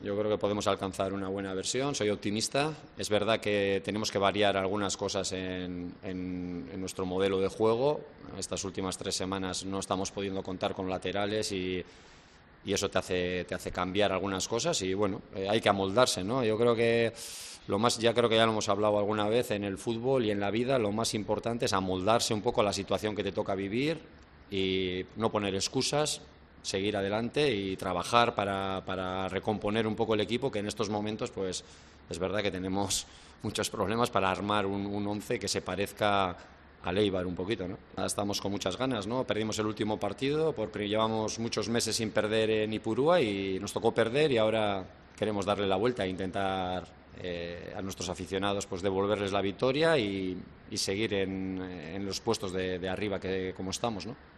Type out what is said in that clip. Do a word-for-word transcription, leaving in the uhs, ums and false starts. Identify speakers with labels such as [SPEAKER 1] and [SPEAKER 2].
[SPEAKER 1] Yo creo que podemos alcanzar una buena versión, soy optimista. Es verdad que tenemos que variar algunas cosas en, en, en nuestro modelo de juego. Estas últimas tres semanas no estamos pudiendo contar con laterales y, y eso te hace, te hace cambiar algunas cosas y bueno, eh, hay que amoldarse, ¿no? Yo creo que lo más, ya creo que ya lo hemos hablado alguna vez en el fútbol y en la vida, lo más importante es amoldarse un poco a la situación que te toca vivir y no poner excusas, seguir adelante y trabajar para, para recomponer un poco el equipo, que en estos momentos pues es verdad que tenemos muchos problemas para armar un, un once que se parezca al Eibar un poquito, ¿no? Estamos con muchas ganas, ¿no? Perdimos el último partido, por, llevamos muchos meses sin perder en Ipurúa y nos tocó perder y ahora queremos darle la vuelta e intentar eh, a nuestros aficionados pues devolverles la victoria y, y seguir en, en los puestos de, de arriba que como estamos, ¿no?